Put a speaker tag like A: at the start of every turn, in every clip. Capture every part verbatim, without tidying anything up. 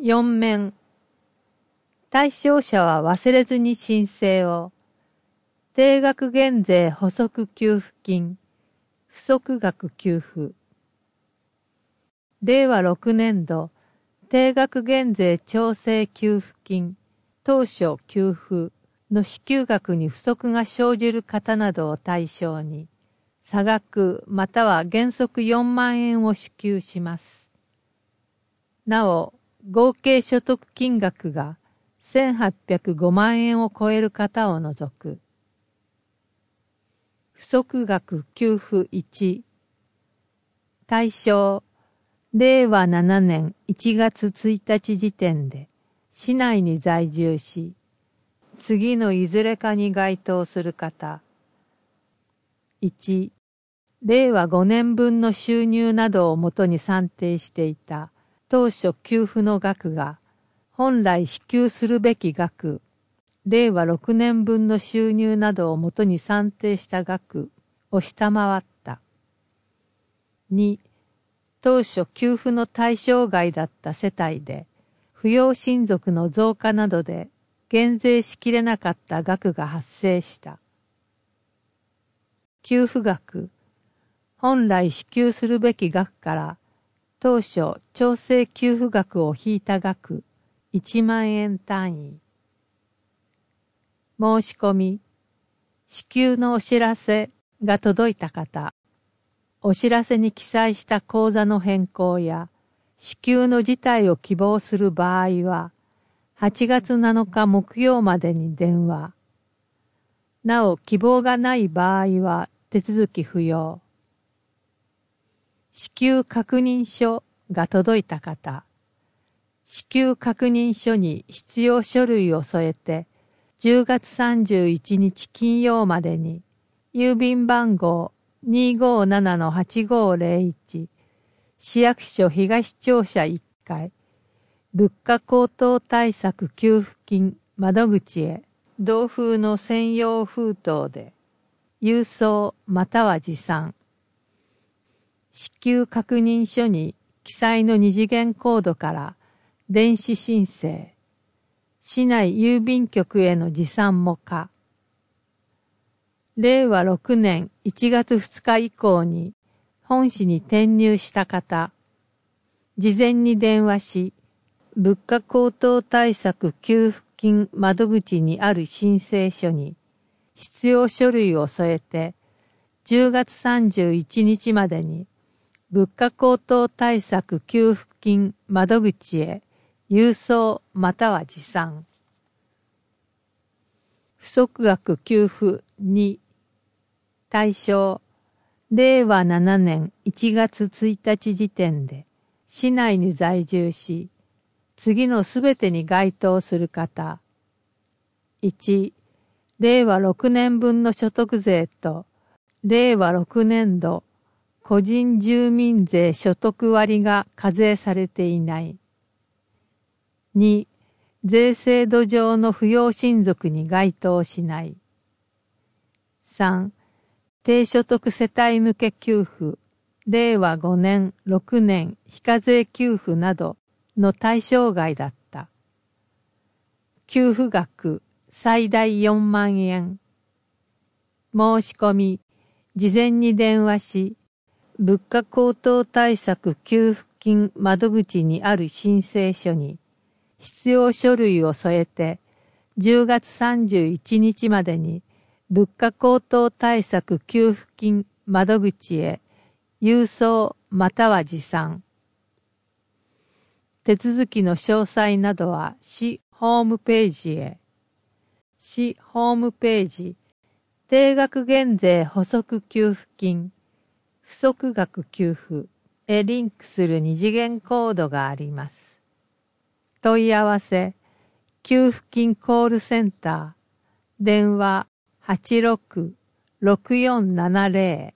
A: よん面。対象者は忘れずに申請を。定額減税補足給付金、不足額給付。れいわろくねんど、定額減税調整給付金、当初給付の支給額に不足が生じる方などを対象に、差額または原則よんまんえんを支給します。なお、合計所得金額がせんはっぴゃくごまんえんを超える方を除く。不足額給付いち。対象、れいわななねんいちがつついたち時点で市内に在住し、次のいずれかに該当する方。いち、れいわごねんぶんの収入などをもとに算定していた当初給付の額が本来支給するべき額、れいわろくねんぶんの収入などをもとに算定した額を下回った。に、当初給付の対象外だった世帯で扶養親族の増加などで減税しきれなかった額が発生した。給付額、本来支給するべき額から当初調整給付額を引いた額いちまんえん単位。申し込み、支給のお知らせが届いた方、お知らせに記載した口座の変更や支給の辞退を希望する場合は、はちがつなのか木曜までに電話。なお希望がない場合は手続き不要。支給確認書が届いた方、支給確認書に必要書類を添えて、じゅうがつさんじゅういちにち金曜までに、郵便番号 にーごーななのはちごーぜろいち、市役所東庁舎いっかい、物価高騰対策給付金窓口へ同封の専用封筒で、郵送または持参。支給確認書に記載の二次元コードから電子申請。市内郵便局への持参も可。れいわろくねんいちがつふつか以降に本市に転入した方、事前に電話し、物価高騰対策給付金窓口にある申請書に必要書類を添えて、じゅうがつさんじゅういちにちまでに物価高騰対策給付金窓口へ郵送または持参。不足額給付に。対象、れいわななねんいちがつついたち時点で市内に在住し、次のすべてに該当する方。いち、れいわろくねんぶんの所得税とれいわろくねんど個人住民税所得割が課税されていない。に、税制度上の扶養親族に該当しない。さん、低所得世帯向け給付、れいわごねん、ろくねん非課税給付などの対象外だった。給付額最大よんまんえん。申し込み、事前に電話し、物価高騰対策給付金窓口にある申請書に必要書類を添えて、じゅうがつさんじゅういちにちまでに物価高騰対策給付金窓口へ郵送または持参。手続きの詳細などは市ホームページへ。市ホームページ、定額減税補足給付金、不足額給付へリンクする二次元コードがあります。問い合わせ、給付金コールセンター、電話 はちろくろくよんななぜろ。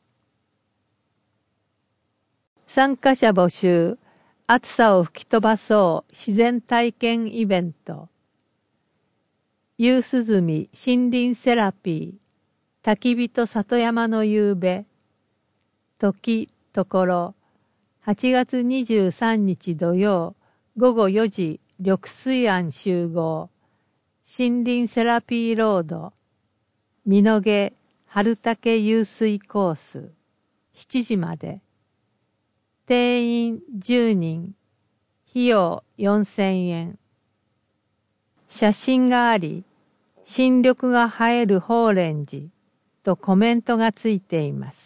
A: 参加者募集、暑さを吹き飛ばそう自然体験イベント。夕涼み森林セラピー、焚き火と里山の夕べ。時、ところ、はちがつにじゅうさんにち土曜、ごごよじ緑水庵集合、森林セラピーロード、美濃毛春竹湧水コース、しちじまで。定員じゅうにん、費用よんせんえん。写真があり、新緑が映える法蓮寺とコメントがついています。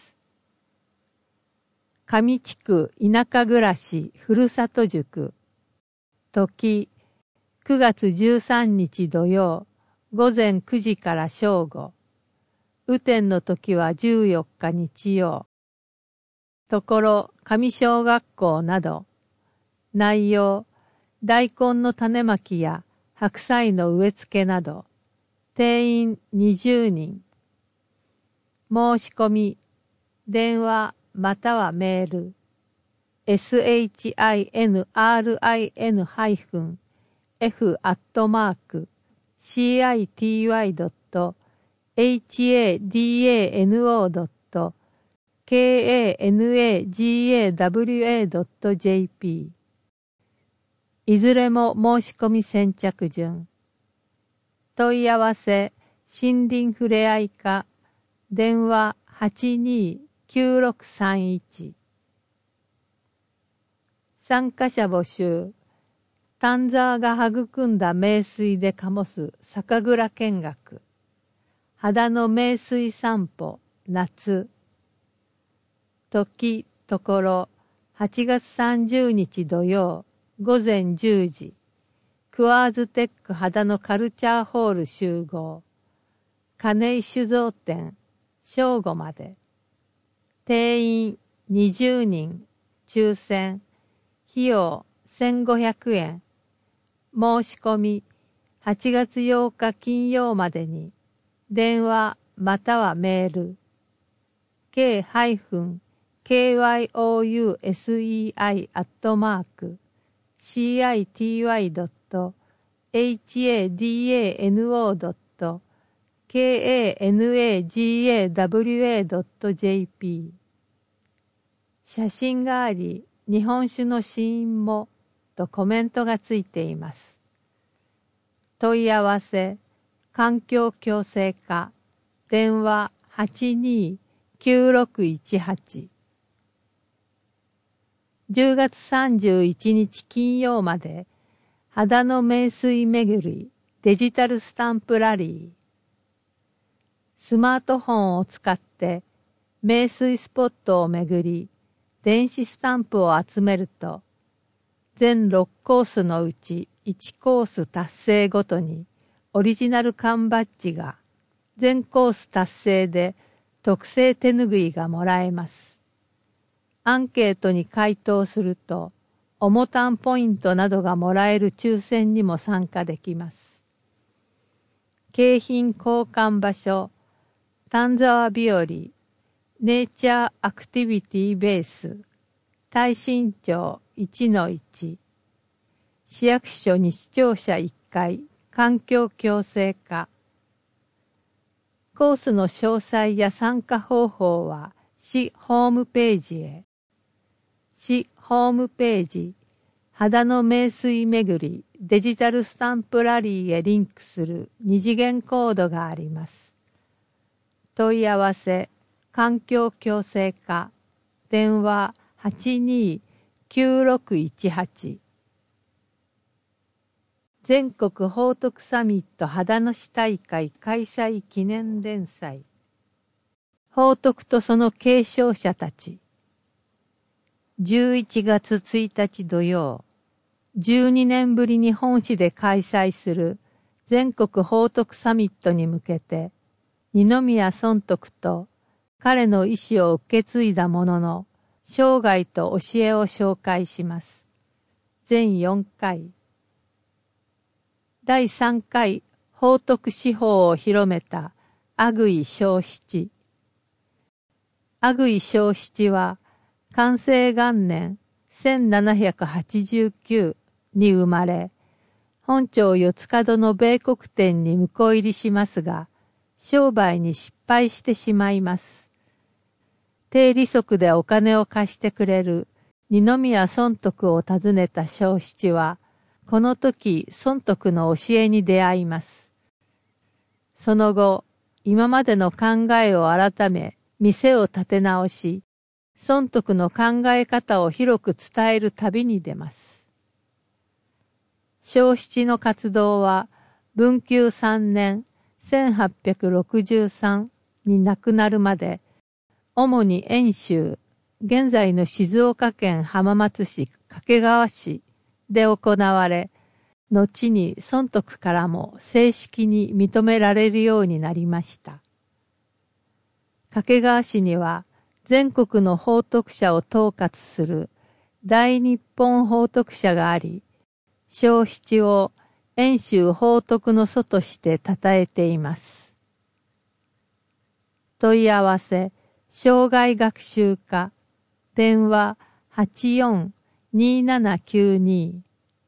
A: 上地区田舎暮らしふるさと塾。時、くがつじゅうさんにち土曜、午前くじから正午。雨天の時はじゅうよっか日曜。ところ上小学校など。内容、大根の種まきや白菜の植え付けなど。定員にじゅうにん。申し込み、電話またはメール。シンリン -f アットマーク シーアイティーワイ ドット エイチエーディーエーエヌオー ドット ケーエーエヌエージーエーダブリューエー ドット ジェーピー。いずれも申し込み先着順。問い合わせ、森林ふれあい課、電話はちにーきゅうろくさんいち。参加者募集。丹沢が育んだ名水で醸す酒蔵見学。秦の名水散歩、夏。時、ところ、はちがつさんじゅうにち土曜、午前じゅうじ。クワーズテック秦のカルチャーホール集合。金井酒造店、正午まで。定員にじゅうにん、抽選。費用せんごひゃくえん。申し込みはちがつようか金曜までに。電話またはメール。ケーケーワイオーユーエスイーアイ アットマーク シーアイティーワイ ドット エイチエーディーエーエヌオー ドット ケーエーエヌエージーエーダブリューエー ドット ジェーピー。写真があり、日本酒の試飲もとコメントがついています。問い合わせ、環境共生課、電話はちにーきゅうろくいちはち。じゅうがつさんじゅういちにち金曜まで、秦の名水巡りデジタルスタンプラリー。スマートフォンを使って名水スポットを巡り、電子スタンプを集めると、全ろくコースのうちいちコース達成ごとにオリジナル缶バッジが、全コース達成で特製手ぬぐいがもらえます。アンケートに回答すると、おもたんポイントなどがもらえる抽選にも参加できます。景品交換場所、丹沢日和、ネイチャーアクティビティベース、大新町 いちのいち、市役所西庁舎いっかい、環境共生課。コースの詳細や参加方法は市ホームページへ。市ホームページ、秦の名水巡りデジタルスタンプラリーへリンクする二次元コードがあります。問い合わせ、環境共生課、電話はちにーきゅうろくいちはち。全国宝徳サミット秦野市大会開催記念連載。宝徳とその継承者たち。じゅういちがつついたち土曜、じゅうにねんぶりに本市で開催する全国宝徳サミットに向けて、二宮尊徳と彼の意思を受け継いだ者の生涯と教えを紹介します。全よんかい。だいさんかい宝徳司法を広めた阿久井正七。阿久井正七は寛政元年せんななひゃくはちじゅうきゅうに生まれ、本町四つ角の米国店に婿入りしますが、商売に失敗してしまいます。低利息でお金を貸してくれる二宮尊徳を訪ねた正七は、 この時尊徳の教えに出会います。その後、今までの考えを改め、店を立て直し、尊徳の考え方を広く伝える旅に出ます。正七の活動は、文久三年、せんはっぴゃくろくじゅうさんに亡くなるまで、主に遠州、現在の静岡県浜松市掛川市で行われ、後に尊徳からも正式に認められるようになりました。掛川市には全国の宝徳社を統括する大日本宝徳社があり、正七を遠州宝徳の祖として称えています。問い合わせ、生涯学習課、電話 はちよん にーななきゅうに。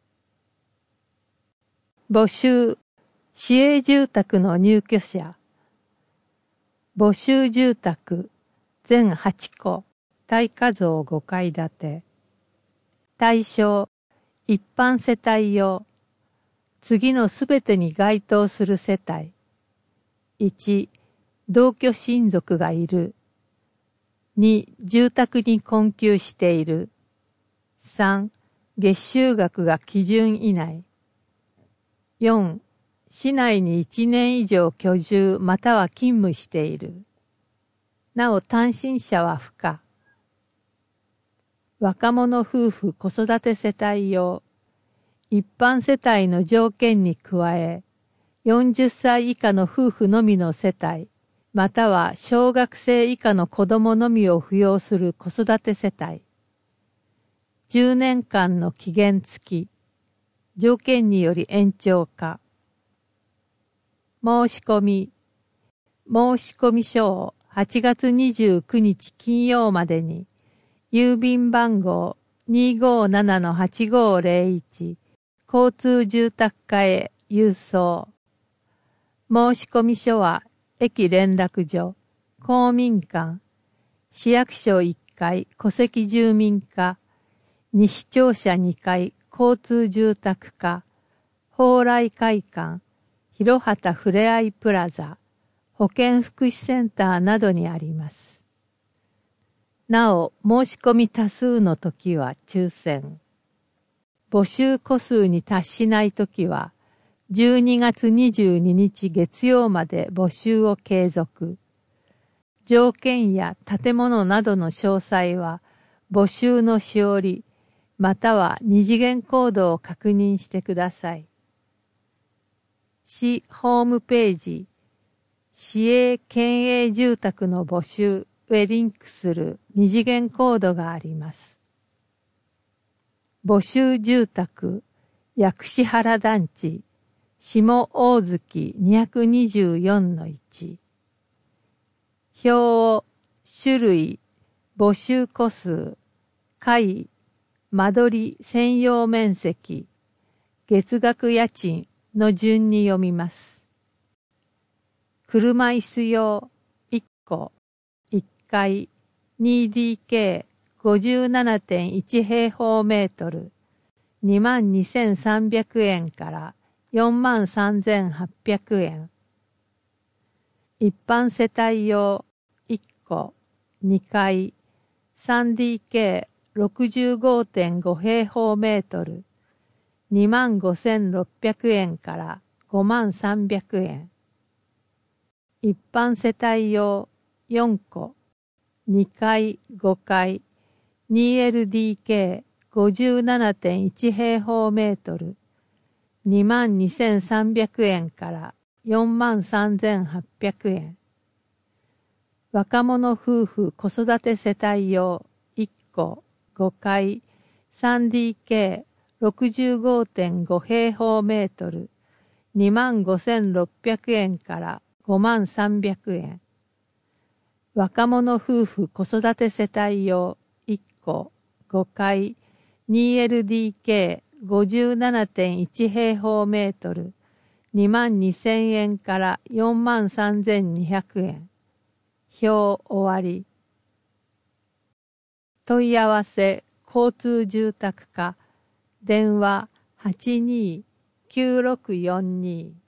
A: 募集、市営住宅の入居者。募集住宅、全はちこ、耐火造ごかい建て。対象、一般世帯用。次のすべてに該当する世帯。いち、同居親族がいる。に、住宅に困窮している。さん、月収額が基準以内。よん、市内にいちねん以上居住または勤務している。なお単身者は不可。若者夫婦子育て世帯用。一般世帯の条件に加え、よんじゅっさい以下の夫婦のみの世帯、または小学生以下の子供のみを扶養する子育て世帯。じゅうねんかんの期限付き。条件により延長か。申し込み。申し込み書をはちがつにじゅうくにち金曜までに、郵便番号 にーごーななのはちごーぜろいち、交通住宅課へ郵送。申し込み書は、駅連絡所、公民館、市役所いっかい戸籍住民課、西庁舎にかい交通住宅課、蓬莱会館、広畑ふれあいプラザ、保健福祉センターなどにあります。なお、申し込み多数の時は抽選。募集戸数に達しない時は、じゅうにがつにじゅうににち月曜まで募集を継続。条件や建物などの詳細は、募集のしおり、または二次元コードを確認してください。市ホームページ、市営県営住宅の募集へリンクする二次元コードがあります。募集住宅、薬師原団地、下大月 にひゃくにじゅうよんのいち。表を、種類、募集戸数、階、間取り専用面積、月額家賃の順に読みます。車椅子用いっこ、いっかい、にディーケーごじゅうななてんいち 平方メートル、にまんにせんさんびゃくえんからよんまんさんぜんはっぴゃくえん。一般世帯用いっこ、にかい、さんディーケーろくじゅうごてんご 平方メートル、にまんごせんろっぴゃくえんからごまんさんびゃくえん。一般世帯用よんこ、にかい、ごかい、にエルディーケーごじゅうななてんいち 平方メートル、にまんにせんさんびゃくえんからよんまんさんぜんはっぴゃくえん。若者夫婦子育て世帯用いっこ、ごかい、さんディーケーろくじゅうごてんご 平方メートル、にまんごせんろっぴゃくえんからごまんさんびゃくえん。若者夫婦子育て世帯用いっこ、ごかい、にエルディーケーごじゅうななてんいち 平方メートル、にまんにせんえんからよんまんさんぜんにひゃくえん。表終わり。問い合わせ交通住宅課、電話はちにーきゅうろくよんに